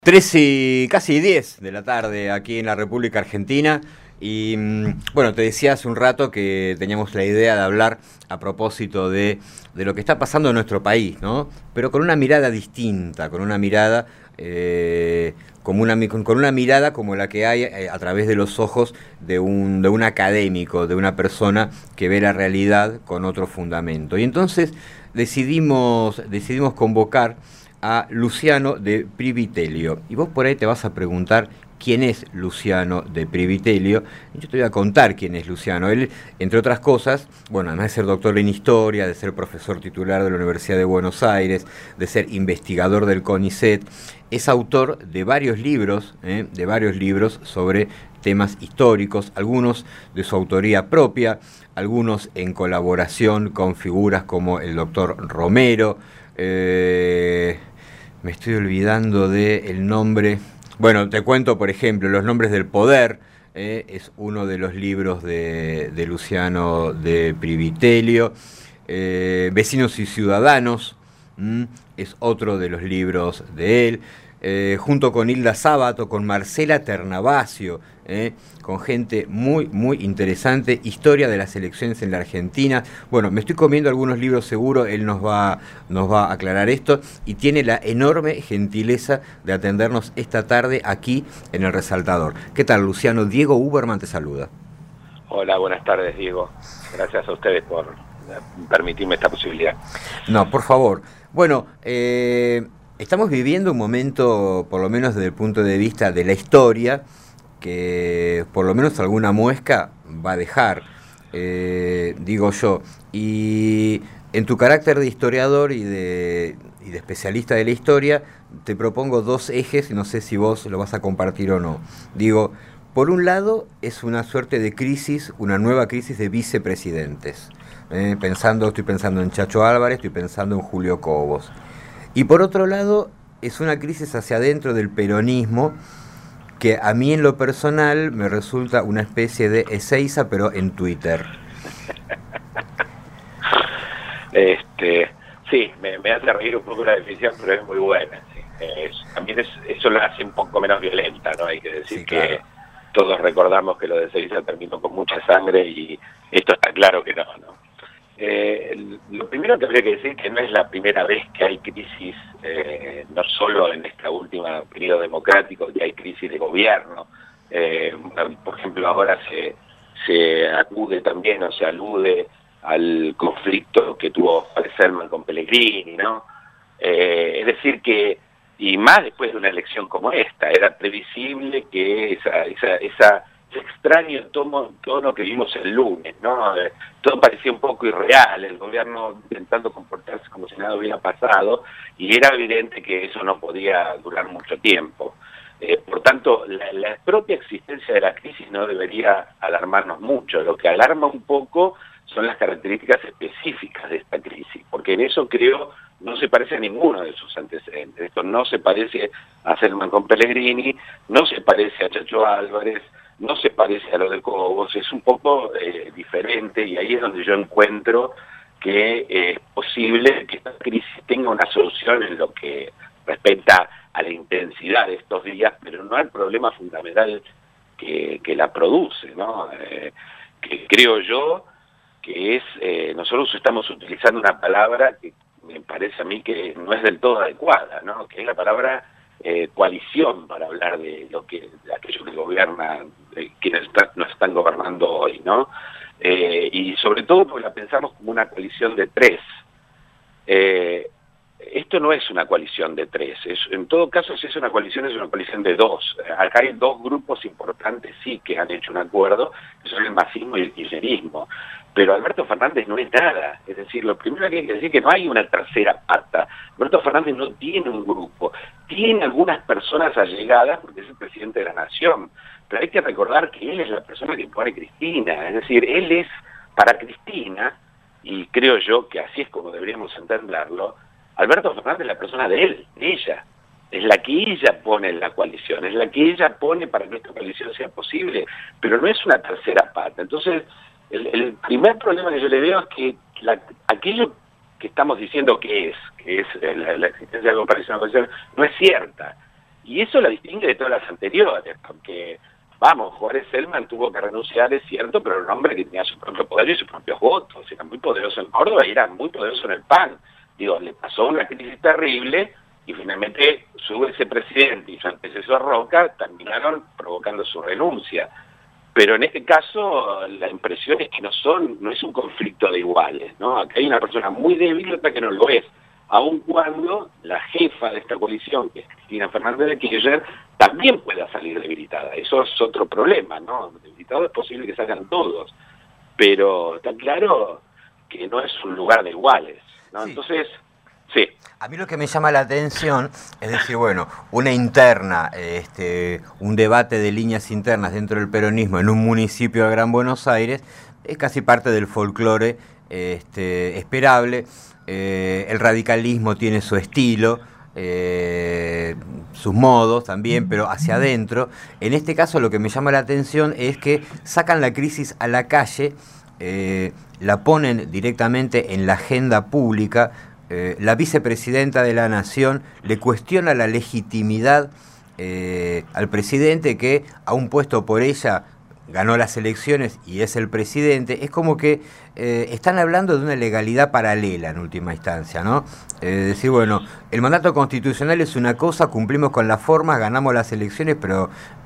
Casi 10 de la tarde aquí en la República Argentina y bueno, te decía hace un rato que teníamos la idea de hablar a propósito de lo que está pasando en nuestro país, ¿no? Pero con una mirada distinta, con una mirada con una mirada como la que hay a través de los ojos de un académico, de una persona que ve la realidad con otro fundamento. Y entonces decidimos convocar a Luciano de Privitelio. Y vos por ahí te vas a preguntar quién es Luciano de Privitelio. Yo te voy a contar quién es Luciano. Él, entre otras cosas, bueno, además de ser doctor en historia, de ser profesor titular de la Universidad de Buenos Aires, de ser investigador del CONICET, es autor de varios libros sobre temas históricos, algunos de su autoría propia, algunos en colaboración con figuras como el doctor Romero. Me estoy olvidando del nombre. Bueno, te cuento, por ejemplo, Los nombres del poder. Es uno de los libros de Luciano de Privitelio. Vecinos y ciudadanos es otro de los libros de él. Junto con Hilda Sábato, con Marcela Ternavasio, con gente muy interesante, historia de las elecciones en la Argentina. Bueno, me estoy comiendo algunos libros seguro, él nos va a aclarar esto, y tiene la enorme gentileza de atendernos esta tarde aquí en El Resaltador. ¿Qué tal, Luciano? Diego Uberman te saluda. Hola, buenas tardes, Diego. Gracias a ustedes por permitirme esta posibilidad. No, por favor. Bueno, estamos viviendo un momento, por lo menos desde el punto de vista de la historia, que por lo menos alguna muesca va a dejar, digo yo. Y en tu carácter de historiador y de especialista de la historia, te propongo dos ejes, y no sé si vos lo vas a compartir o no. Digo, por un lado, es una suerte de crisis, una nueva crisis de vicepresidentes. Estoy pensando en Chacho Álvarez, estoy pensando en Julio Cobos. Y por otro lado, es una crisis hacia adentro del peronismo, que a mí en lo personal me resulta una especie de Ezeiza, pero en Twitter. Sí, me hace reír un poco la definición, pero es muy buena. Sí. También eso la hace un poco menos violenta, ¿no? Hay que decir, sí, claro, que todos recordamos que lo de Ezeiza terminó con mucha sangre y esto está claro que no. Lo primero que habría que decir que no es la primera vez que hay crisis, no solo en esta última periodo democrático, que hay crisis de gobierno. Por ejemplo, ahora se acude también, o se alude al conflicto que tuvo Selman con Pellegrini, ¿no? Es decir que, y más después de una elección como esta, era previsible que ese extraño tono que vimos el lunes, ¿no? Todo parecía un poco irreal, el gobierno intentando comportarse como si nada hubiera pasado, y era evidente que eso no podía durar mucho tiempo. Por tanto, la propia existencia de la crisis no debería alarmarnos mucho. Lo que alarma un poco son las características específicas de esta crisis, porque en eso creo no se parece a ninguno de sus antecedentes. Esto no se parece a Selman con Pellegrini, no se parece a Chacho Álvarez, no se parece a lo de Cobos, es un poco diferente, y ahí es donde yo encuentro que es posible que esta crisis tenga una solución en lo que respecta a la intensidad de estos días, pero no al problema fundamental que la produce, ¿no? Que creo yo que es, nosotros estamos utilizando una palabra que me parece a mí que no es del todo adecuada, ¿no? Que es la palabra coalición, para hablar de aquello que gobierna, quienes nos están gobernando hoy, ¿no? Y sobre todo porque la pensamos como una coalición de tres. Esto no es una coalición de tres, en todo caso, si es una coalición de dos. Acá hay dos grupos importantes, sí, que han hecho un acuerdo, que son el masismo y el kirchnerismo. Pero Alberto Fernández no es nada. Es decir, lo primero que hay que decir es que no hay una tercera pata. Alberto Fernández no tiene un grupo. Tiene algunas personas allegadas porque es el presidente de la nación. Pero hay que recordar que él es la persona que pone Cristina. Es decir, él es para Cristina, y creo yo que así es como deberíamos entenderlo, Alberto Fernández es la persona de él, de ella. Es la que ella pone en la coalición, es la que ella pone para que esta coalición sea posible. Pero no es una tercera pata. Entonces, el primer problema que yo le veo es que aquello que estamos diciendo que es la existencia de la coalición, no es cierta. Y eso la distingue de todas las anteriores, porque, vamos, Juárez Selman tuvo que renunciar, es cierto, pero era un hombre que tenía su propio poder y sus propios votos, era muy poderoso en Córdoba y era muy poderoso en el PAN. Digo, le pasó una crisis terrible y finalmente su vicepresidente y su antecesor Roca terminaron provocando su renuncia. Pero en este caso la impresión es que no es un conflicto de iguales, ¿no? Acá hay una persona muy débil y otra que no lo es, aun cuando la jefa de esta coalición, que es Cristina Fernández de Kirchner, también pueda salir debilitada. Eso es otro problema, ¿no? Debilitado es posible que salgan todos, pero está claro que no es un lugar de iguales, ¿no? Sí. Entonces, sí. A mí lo que me llama la atención es decir, bueno, una interna, un debate de líneas internas dentro del peronismo en un municipio del Gran Buenos Aires, es casi parte del folclore esperable. El radicalismo tiene su estilo, sus modos también, pero hacia adentro. En este caso lo que me llama la atención es que sacan la crisis a la calle, la ponen directamente en la agenda pública. La vicepresidenta de la Nación le cuestiona la legitimidad al presidente, que aún puesto por ella ganó las elecciones y es el presidente. Es como que están hablando de una legalidad paralela en última instancia, ¿no? Decir, bueno, el mandato constitucional es una cosa, cumplimos con las formas, ganamos las elecciones, pero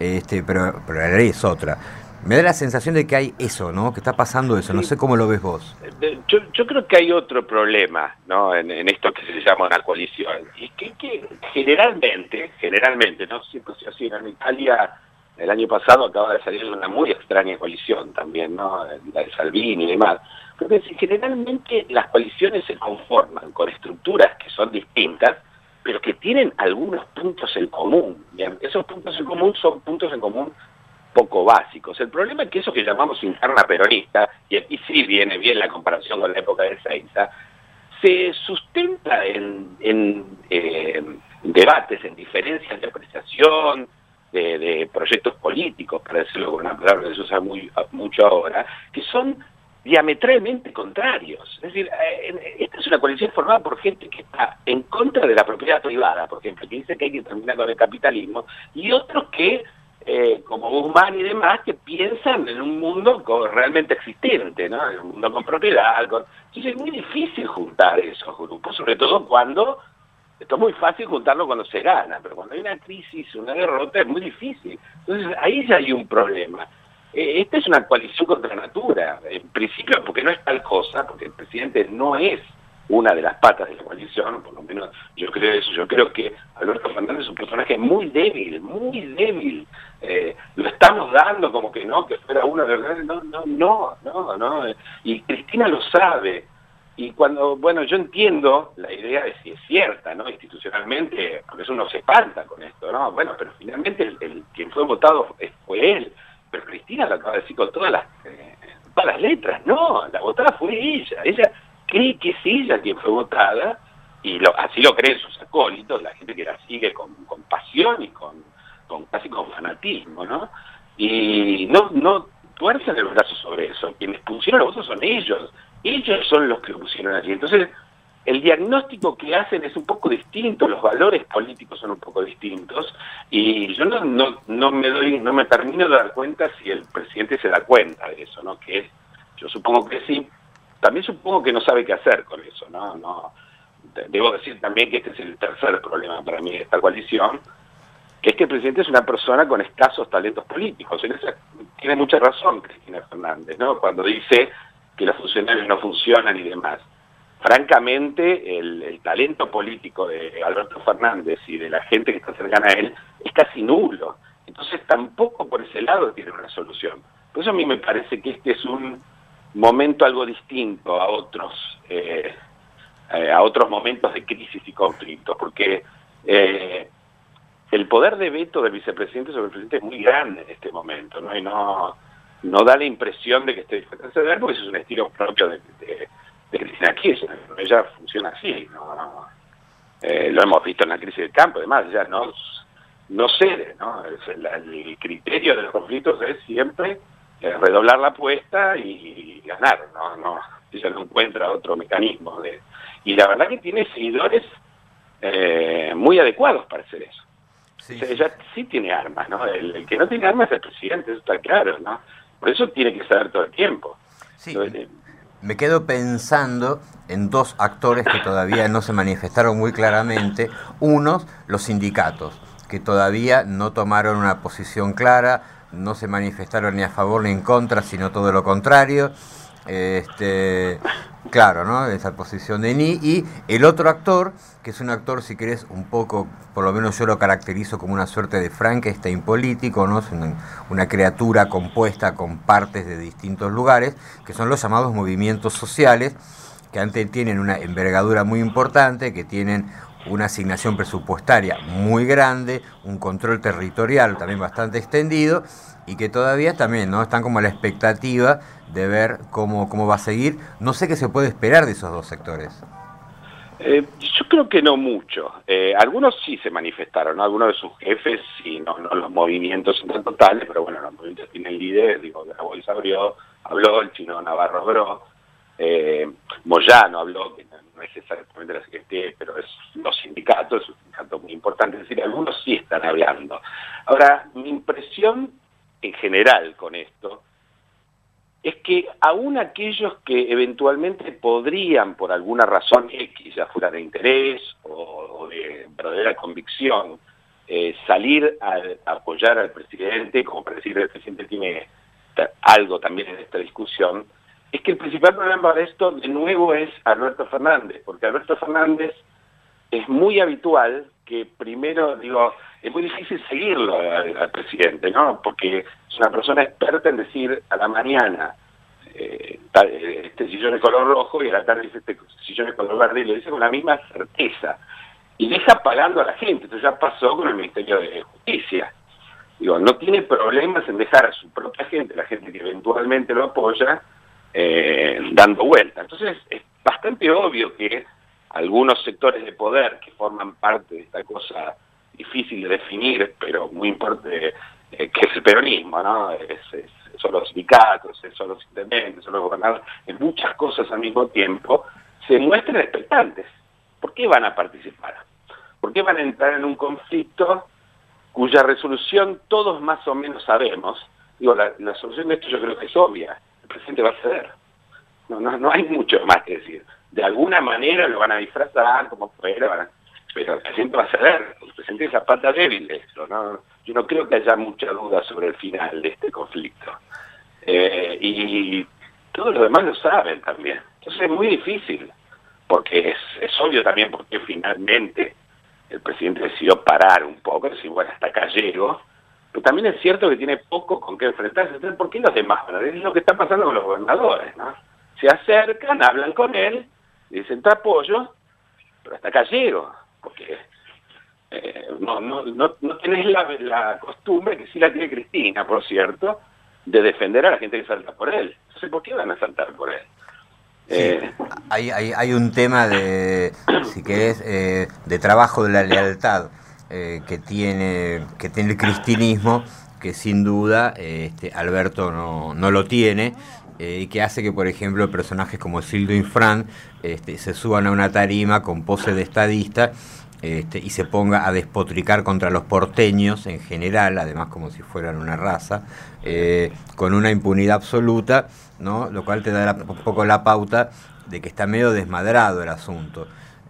la ley es otra. Me da la sensación de que hay eso, ¿no? Que está pasando eso. No sé cómo lo ves vos. Yo creo que hay otro problema, ¿no? En esto que se llama una coalición. Y que generalmente, ¿no? Siempre se ha sido en Italia. El año pasado acaba de salir una muy extraña coalición también, ¿no? La de Salvini y demás. Pero generalmente las coaliciones se conforman con estructuras que son distintas, pero que tienen algunos puntos en común. Bien, esos puntos en común son puntos en común poco básicos. El problema es que eso que llamamos interna peronista, y aquí sí viene bien la comparación con la época de Ezeiza, se sustenta en debates, en diferencias de apreciación, de proyectos políticos, para decirlo con una palabra que se usa mucho ahora, que son diametralmente contrarios. Es decir, esta es una coalición formada por gente que está en contra de la propiedad privada, por ejemplo, que dice que hay que terminar con el capitalismo, y otros que como Guzmán y demás, que piensan en un mundo realmente existente, ¿no? En un mundo con propiedad. Entonces es muy difícil juntar esos grupos, sobre todo cuando, esto es muy fácil juntarlo cuando se gana, pero cuando hay una crisis, una derrota, es muy difícil. Entonces ahí ya hay un problema. Esta es una coalición contra natura, en principio porque no es tal cosa, porque el presidente no es una de las patas de la coalición, por lo menos yo creo eso. Yo creo que Alberto Fernández es un personaje muy débil, lo estamos dando como que no, que fuera uno de los... No, y Cristina lo sabe, y cuando, bueno, yo entiendo la idea de si es cierta, ¿no? Institucionalmente, porque eso uno se espanta con esto, ¿no? Bueno, pero finalmente el quien fue votado fue él, pero Cristina lo acaba de decir con todas las letras. No, la votada fue ella cree que es ella quien fue votada, y así lo creen sus acólitos, la gente que la sigue con pasión y casi con fanatismo, ¿no? Y no tuercen el brazo sobre eso. Quienes pusieron los votos son ellos son los que lo pusieron allí. Entonces, el diagnóstico que hacen es un poco distinto, los valores políticos son un poco distintos, y yo no me termino de dar cuenta si el presidente se da cuenta de eso, ¿no? Que yo supongo que sí. También supongo que no sabe qué hacer con eso, ¿no? Debo decir también que este es el tercer problema para mí de esta coalición, que es que el presidente es una persona con escasos talentos políticos. En eso tiene mucha razón Cristina Fernández, ¿no? Cuando dice que los funcionarios no funcionan y demás. Francamente, el talento político de Alberto Fernández y de la gente que está cercana a él es casi nulo. Entonces tampoco por ese lado tiene una solución. Por eso a mí me parece que este es un momento algo distinto a otros momentos de crisis y conflictos, porque el poder de veto del vicepresidente sobre el presidente es muy grande en este momento, ¿no? Y no da la impresión de que esté dispuesto a ceder, porque eso es un estilo propio de Cristina Kirchner. Ella funciona así, ¿no? Lo hemos visto en la crisis del campo, además, ella no cede, ¿no? El criterio de los conflictos es siempre redoblar la apuesta y ganar, no ella no encuentra otro mecanismo y la verdad que tiene seguidores muy adecuados para hacer eso. Sí, O sea, sí, ella sí. sí tiene armas, ¿no? El que no tiene armas es el presidente, eso está claro, ¿no? Por eso tiene que saber todo el tiempo. Sí, Entonces, me quedo pensando en dos actores que todavía no se manifestaron muy claramente. Unos, los sindicatos, que todavía no tomaron una posición clara, no se manifestaron ni a favor ni en contra, sino todo lo contrario. Este, claro, ¿no? Esa posición de Ni. Y el otro actor, que es un actor, si querés, un poco, por lo menos yo lo caracterizo como una suerte de Frankenstein político, ¿no? Es una criatura compuesta con partes de distintos lugares, que son los llamados movimientos sociales, que antes tienen una envergadura muy importante, que tienen una asignación presupuestaria muy grande, un control territorial también bastante extendido, y que todavía también no están como a la expectativa de ver cómo va a seguir. No sé qué se puede esperar de esos dos sectores. yo creo que no mucho. Algunos sí se manifestaron, ¿no? Algunos de sus jefes, sí, no los movimientos son tan totales, pero bueno, los movimientos tienen líderes, digo, Grabois habló, el chino Navarro habló, Moyano habló, que no es exactamente la CGT, pero es los sindicatos, es un sindicato muy importante, es decir, algunos sí están hablando. Ahora, mi impresión en general con esto es que aún aquellos que eventualmente podrían, por alguna razón X, ya fuera de interés o de verdadera convicción, salir a apoyar al presidente, como para decir el presidente tiene algo también en esta discusión, es que el principal problema de esto, de nuevo, es Alberto Fernández, porque Alberto Fernández es muy habitual que primero, digo, es muy difícil seguirlo al presidente, ¿no? Porque es una persona experta en decir a la mañana este sillón de color rojo y a la tarde dice este sillón de color verde, y lo dice con la misma certeza. Y deja pagando a la gente. Esto ya pasó con el Ministerio de Justicia. Digo, no tiene problemas en dejar a su propia gente, la gente que eventualmente lo apoya, dando vuelta. Entonces es bastante obvio que algunos sectores de poder que forman parte de esta cosa difícil de definir, pero muy importante, que es el peronismo, ¿no? Son los sindicatos, son los intendentes, son los gobernadores, en muchas cosas al mismo tiempo, se muestran expectantes. ¿Por qué van a participar? ¿Por qué van a entrar en un conflicto cuya resolución todos más o menos sabemos? Digo, la solución de esto yo creo que es obvia. El presidente va a ceder. No hay mucho más que decir. De alguna manera lo van a disfrazar, como fuera, pero el presidente va a ceder. El presidente es la pata débil de esto, ¿no? Yo no creo que haya mucha duda sobre el final de este conflicto. Y todos los demás lo saben también. Entonces es muy difícil, porque es obvio también porque finalmente el presidente decidió parar un poco, decir, bueno, hasta acá llego, pero también es cierto que tiene poco con qué enfrentarse. Entonces, ¿por qué los demás? Es lo que está pasando con los gobernadores, ¿no? Se acercan, hablan con él, dicen, te apoyo, pero hasta acá llego, porque no tenés la costumbre, que sí la tiene Cristina, por cierto, de defender a la gente que salta por él. Entonces, ¿por qué van a saltar por él? Sí, hay un tema de, si querés, de trabajo de la lealtad que tiene el cristinismo, que sin duda Alberto no lo tiene, y que hace que, por ejemplo, personajes como Sildo Infran se suban a una tarima con pose de estadista y se ponga a despotricar contra los porteños en general, además como si fueran una raza, con una impunidad absoluta, ¿no? Lo cual te da un poco la pauta de que está medio desmadrado el asunto.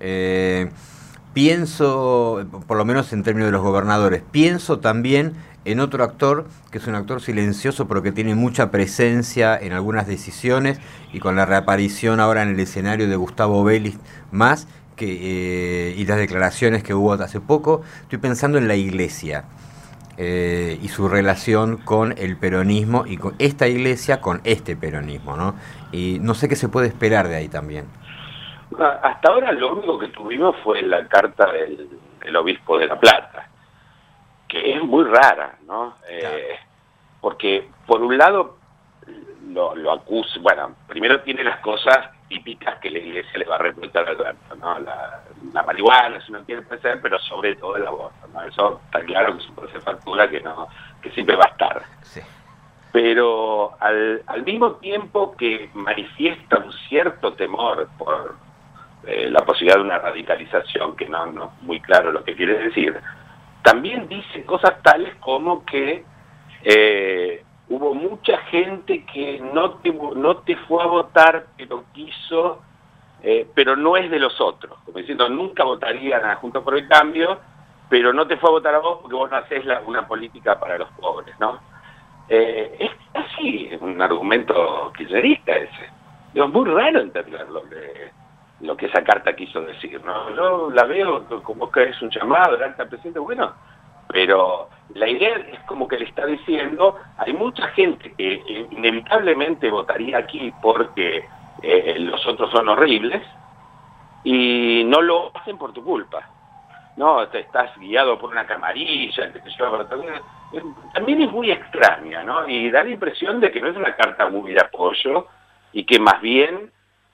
Pienso, por lo menos en términos de los gobernadores, pienso también en otro actor, que es un actor silencioso pero que tiene mucha presencia en algunas decisiones, y con la reaparición ahora en el escenario de Gustavo Vélez más, y las declaraciones que hubo hace poco, estoy pensando en la Iglesia y su relación con el peronismo y con esta Iglesia, con este peronismo, ¿no? Y no sé qué se puede esperar de ahí también. Hasta ahora lo único que tuvimos fue la carta del obispo de La Plata, que es muy rara, ¿no? Claro. Porque por un lado lo acusa, bueno, primero tiene las cosas típicas que la Iglesia le va a reprochar a Alberto, ¿no? La marihuana, si no quiere ser, pero sobre todo el aborto, ¿no? Eso está claro que es un proceso de factura que siempre va a estar. Sí. Pero al mismo tiempo que manifiesta un cierto temor por la posibilidad de una radicalización, que no es muy claro lo que quiere decir, también dice cosas tales como que hubo mucha gente que no te fue a votar, pero quiso, pero no es de los otros, como diciendo, nunca votarían a Juntos por el Cambio, pero no te fue a votar a vos porque vos no hacés una política para los pobres, ¿no? Es casi un argumento kirchnerista ese. Es muy raro entender lo que esa carta quiso decir, ¿no? Yo la veo como que es un llamado del alta presidente, bueno, pero la idea es como que le está diciendo, hay mucha gente que inevitablemente votaría aquí porque los otros son horribles y no lo hacen por tu culpa. No, te estás guiado por una camarilla que te lleva para atrás. También es muy extraña, ¿no? Y da la impresión de que no es una carta muy de apoyo y que más bien,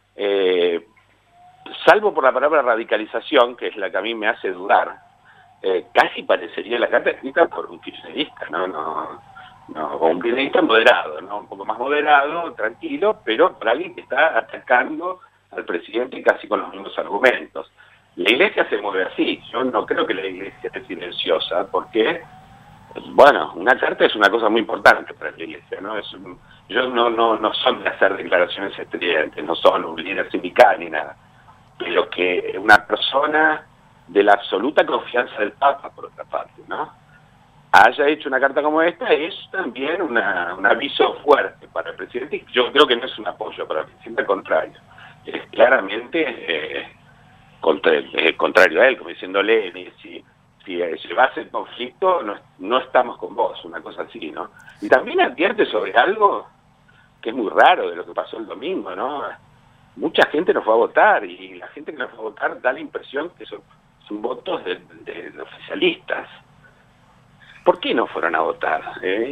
salvo por la palabra radicalización, que es la que a mí me hace dudar, casi parecería la carta escrita por un kirchnerista, no, o un kirchnerista moderado, ¿no? Un poco más moderado, tranquilo, pero por alguien que está atacando al presidente casi con los mismos argumentos. La Iglesia se mueve así. Yo no creo que la Iglesia esté silenciosa, porque, bueno, una carta es una cosa muy importante para la Iglesia, ¿no? Ellos no son de hacer declaraciones estridentes, no son un líder sindical ni nada, pero que una persona de la absoluta confianza del Papa, por otra parte, ¿no?, haya hecho una carta como esta, es también un aviso fuerte para el presidente. Yo creo que no es un apoyo para el presidente, al contrario. Es claramente contrario a él, como diciéndole, si llevas el conflicto, no estamos con vos, una cosa así, ¿no? Y también advierte sobre algo que es muy raro de lo que pasó el domingo, ¿no? Mucha gente no fue a votar, y la gente que no fue a votar da la impresión que son votos de oficialistas. ¿Por qué no fueron a votar?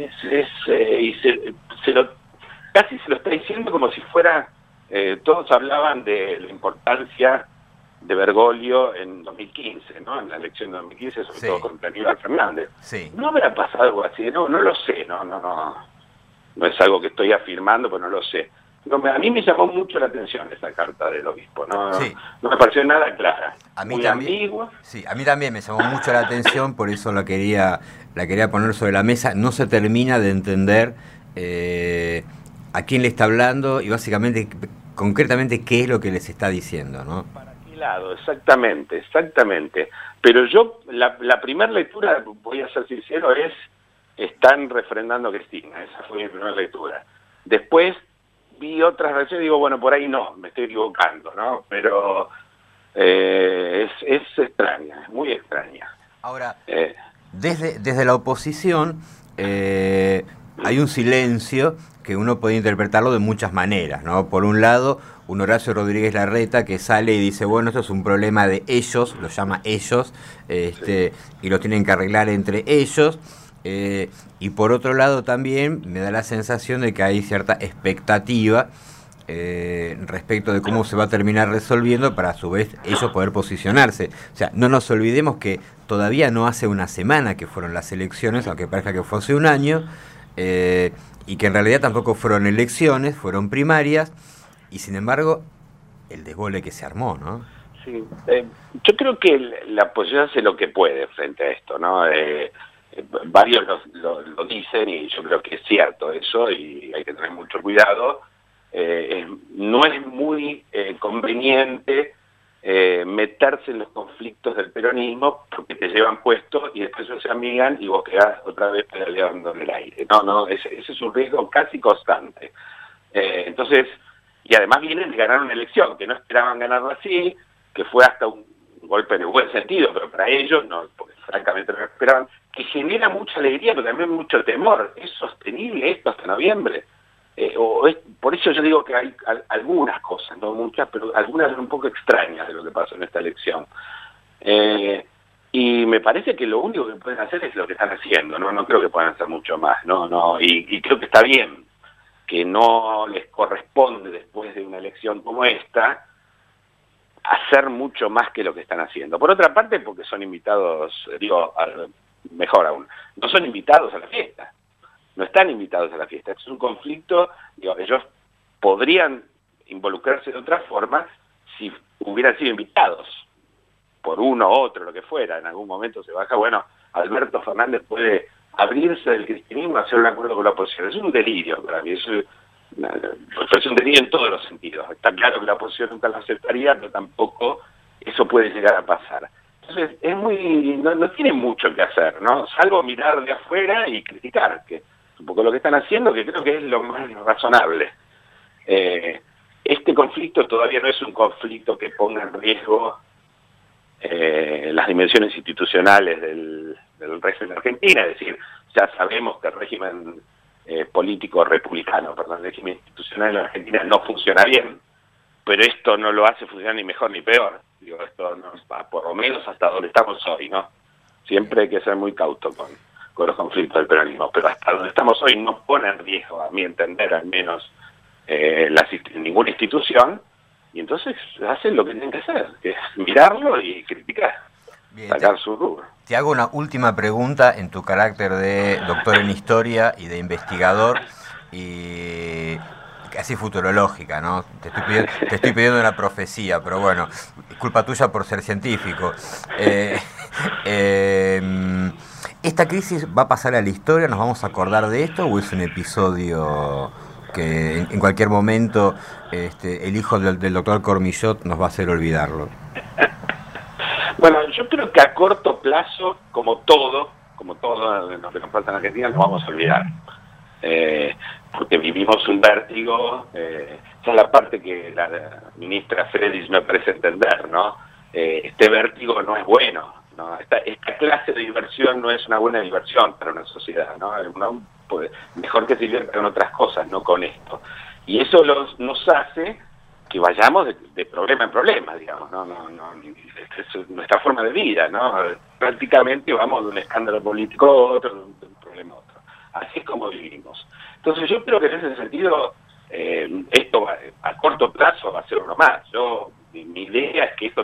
Casi se lo está diciendo como si fuera... todos hablaban de la importancia de Bergoglio en 2015, ¿no? En la elección de 2015, sobre todo contra Aníbal Fernández. Sí. ¿No habrá pasado algo así? No lo sé, no es algo que estoy afirmando, pero no lo sé. A mí me llamó mucho la atención esa carta del obispo, no me pareció nada clara. A mí muy también, ambigua. sí, a mí también me llamó mucho la atención, por eso la quería poner sobre la mesa. No se termina de entender a quién le está hablando y básicamente, concretamente, qué es lo que les está diciendo, ¿no? ¿Para qué lado? Exactamente. Pero yo, la primera lectura, voy a ser sincero, están refrendando a Cristina. Esa fue mi primera lectura. Después vi otras reacciones y digo, bueno, por ahí no, me estoy equivocando, ¿no? Pero es extraña, es muy extraña. Ahora, desde la oposición hay un silencio que uno puede interpretarlo de muchas maneras, ¿no? Por un lado, un Horacio Rodríguez Larreta que sale y dice, bueno, esto es un problema de ellos, lo llama ellos, y lo tienen que arreglar entre ellos. Y por otro lado también me da la sensación de que hay cierta expectativa respecto de cómo se va a terminar resolviendo para a su vez ellos poder posicionarse. O sea, no nos olvidemos que todavía no hace una semana que fueron las elecciones, aunque parezca que fue hace un año, y que en realidad tampoco fueron elecciones, fueron primarias, y sin embargo el desgole que se armó, ¿no? Sí, yo creo que la oposición hace lo que puede frente a esto, ¿no? Varios lo dicen y yo creo que es cierto eso y hay que tener mucho cuidado. No es muy conveniente meterse en los conflictos del peronismo porque te llevan puesto y después se amigan y vos quedás otra vez pedaleando en el aire. Ese es un riesgo casi constante. Entonces, y además vienen de ganar una elección, que no esperaban ganarla así, que fue hasta un golpe en el buen sentido, pero para ellos, no, porque francamente no lo esperaban, que genera mucha alegría, pero también mucho temor. ¿Es sostenible esto hasta noviembre? Por eso yo digo que hay algunas cosas, no muchas, pero algunas son un poco extrañas de lo que pasó en esta elección. Y me parece que lo único que pueden hacer es lo que están haciendo, no creo que puedan hacer mucho más, y creo que está bien, que no les corresponde después de una elección como esta hacer mucho más que lo que están haciendo. Por otra parte, porque son invitados, mejor aún, no son invitados a la fiesta, no están invitados a la fiesta. Es un conflicto, ellos podrían involucrarse de otra forma si hubieran sido invitados por uno u otro, lo que fuera. En algún momento se baja, bueno, Alberto Fernández puede abrirse del cristianismo a hacer un acuerdo con la oposición. Es un delirio para mí, es un delirio en todos los sentidos. Está claro que la oposición nunca lo aceptaría, pero tampoco eso puede llegar a pasar. Entonces, no tiene mucho que hacer, ¿no? Salvo mirar de afuera y criticar, que es un poco lo que están haciendo, que creo que es lo más razonable. Este conflicto todavía no es un conflicto que ponga en riesgo las dimensiones institucionales del régimen argentino, es decir, ya sabemos que el régimen político republicano, el régimen institucional en Argentina no funciona bien, pero esto no lo hace funcionar ni mejor ni peor. Digo, esto no va por lo menos hasta donde estamos hoy, ¿no? Siempre hay que ser muy cauto con los conflictos del peronismo, pero hasta donde estamos hoy no pone en riesgo, a mi entender al menos, ninguna institución, y entonces hacen lo que tienen que hacer, que es mirarlo y criticar, bien, sacar su rubro. Te hago una última pregunta en tu carácter de doctor en historia y de investigador, y casi futurológica, ¿no? Te estoy pidiendo una profecía, pero bueno, es culpa tuya por ser científico. ¿Esta crisis va a pasar a la historia? ¿Nos vamos a acordar de esto o es un episodio que en cualquier momento el hijo del doctor Cormillot nos va a hacer olvidarlo? Bueno, yo creo que a corto plazo, como todo lo que nos pasa en Argentina, nos vamos a olvidar. Porque vivimos un vértigo, esa es la parte que la ministra Freris me parece entender, ¿no? Este vértigo no es bueno, ¿no? Esta clase de diversión no es una buena diversión para una sociedad, ¿no? Mejor que se divierta con otras cosas, no con esto. Y eso nos hace que vayamos de problema en problema, digamos, ¿no? Es nuestra forma de vida, ¿no? Prácticamente vamos de un escándalo político a otro, de un problema a otro. Así es como vivimos. Entonces yo creo que en ese sentido esto a corto plazo va a ser uno más. Mi idea es que esto,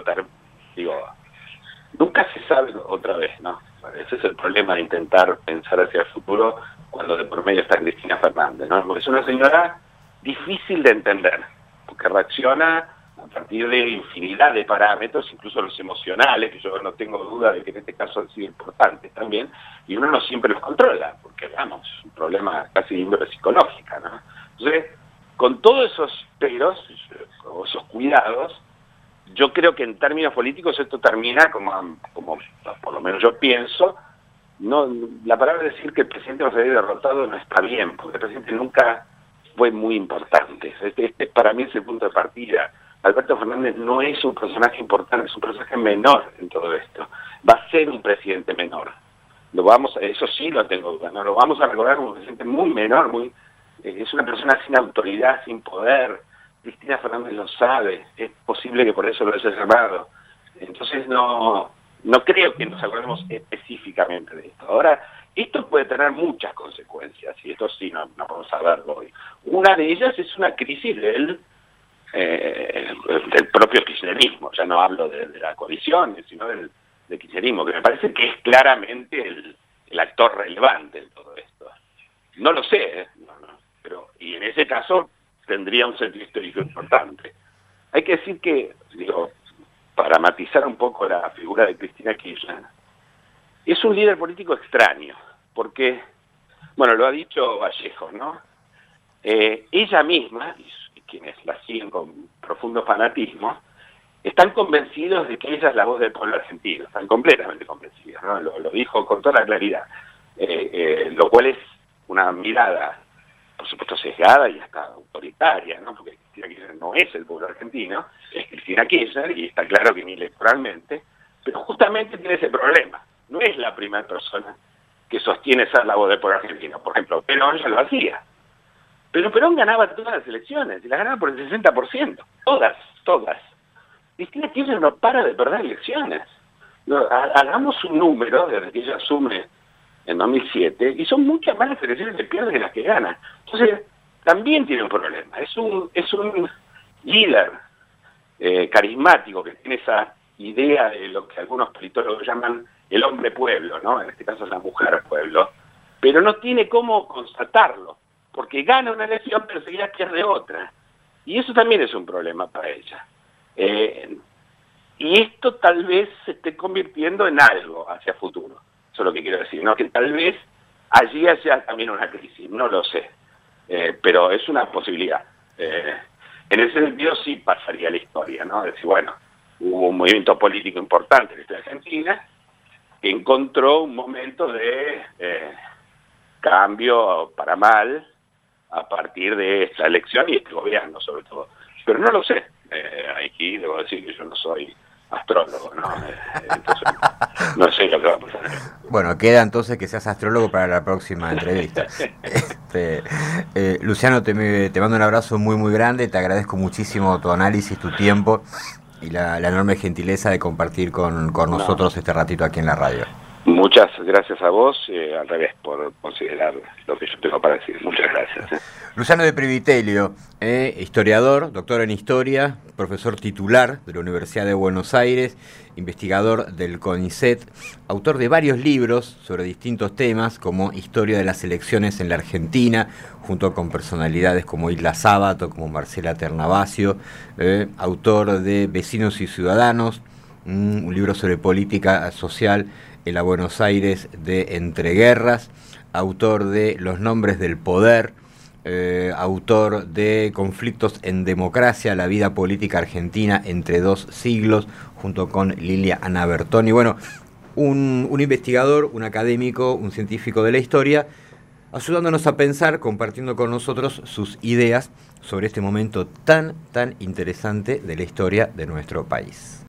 nunca se sabe otra vez, ¿no? Ese es el problema de intentar pensar hacia el futuro cuando de por medio está Cristina Fernández, ¿no? Porque es una señora difícil de entender, porque reacciona a partir de infinidad de parámetros, incluso los emocionales, que yo no tengo duda de que en este caso han sido importantes también, y uno no siempre los controla, porque vamos, es un problema casi de índole psicológica, ¿no? Entonces, con todos esos peros, o esos cuidados, yo creo que en términos políticos esto termina como por lo menos yo pienso, no, la palabra decir que el presidente va a salir derrotado no está bien, porque el presidente nunca fue muy importante. Este para mí es el punto de partida. Alberto Fernández no es un personaje importante, es un personaje menor en todo esto. Va a ser un presidente menor. Eso sí lo tengo duda, ¿no? Lo vamos a recordar como un presidente muy menor, es una persona sin autoridad, sin poder. Cristina Fernández lo sabe, es posible que por eso lo haya llamado. Entonces no creo que nos acordemos específicamente de esto. Ahora, esto puede tener muchas consecuencias, y esto sí no podemos saberlo hoy. Una de ellas es una crisis del propio kirchnerismo. Ya no hablo de la coalición, sino del kirchnerismo, que me parece que es claramente el actor relevante en todo esto. No lo sé, pero y en ese caso tendría un sentido histórico importante. Hay que decir que, para matizar un poco la figura de Cristina Kirchner, es un líder político extraño, porque, lo ha dicho Vallejo, ¿no? Ella misma, y quienes la siguen con profundo fanatismo, están convencidos de que ella es la voz del pueblo argentino, están completamente convencidos, ¿no? Lo dijo con toda la claridad, lo cual es una mirada, por supuesto, sesgada y hasta autoritaria, ¿no? Porque Cristina Kirchner no es el pueblo argentino, es Cristina Kirchner, y está claro que ni electoralmente, pero justamente tiene ese problema. No es la primera persona que sostiene ser la voz del pueblo argentino. Por ejemplo, Perón ya lo hacía. Pero Perón ganaba todas las elecciones, y las ganaba por el 60%. Todas. Cristina Kirchner no para de perder elecciones. Hagamos un número desde que ella asume en 2007, y son muchas más las elecciones que pierde que las que gana. Entonces, también tiene un problema. Es un líder carismático que tiene esa idea de lo que algunos politólogos llaman el hombre pueblo, ¿no? En este caso es la mujer pueblo, pero no tiene cómo constatarlo, porque gana una elección pero seguida pierde otra. Y eso también es un problema para ella. Y esto tal vez se esté convirtiendo en algo hacia futuro. Eso es lo que quiero decir, ¿no? Que tal vez allí haya también una crisis, no lo sé, pero es una posibilidad. En ese sentido sí pasaría la historia, ¿no? Es decir, bueno, hubo un movimiento político importante en esta Argentina que encontró un momento de cambio para mal a partir de esta elección y este gobierno sobre todo. Pero no lo sé, aquí debo decir que yo no soy astrólogo, ¿no? Entonces no sé lo que va a pasar. Bueno, queda entonces que seas astrólogo para la próxima entrevista. Luciano, te mando un abrazo muy muy grande, te agradezco muchísimo tu análisis, tu tiempo y la enorme gentileza de compartir con nosotros este ratito aquí en la radio. Muchas gracias a vos, al revés, por considerar lo que yo tengo para decir. Muchas gracias. Luciano de Privitelio, historiador, doctor en historia, profesor titular de la Universidad de Buenos Aires, investigador del CONICET, autor de varios libros sobre distintos temas como Historia de las elecciones en la Argentina, junto con personalidades como Isla Sábato, como Marcela Ternavasio, autor de Vecinos y Ciudadanos, un libro sobre política social en la Buenos Aires de entreguerras, autor de Los nombres del poder, autor de Conflictos en democracia, la vida política argentina entre dos siglos, junto con Lilia Ana Bertoni. Bueno, un investigador, un académico, un científico de la historia, ayudándonos a pensar, compartiendo con nosotros sus ideas sobre este momento tan interesante de la historia de nuestro país.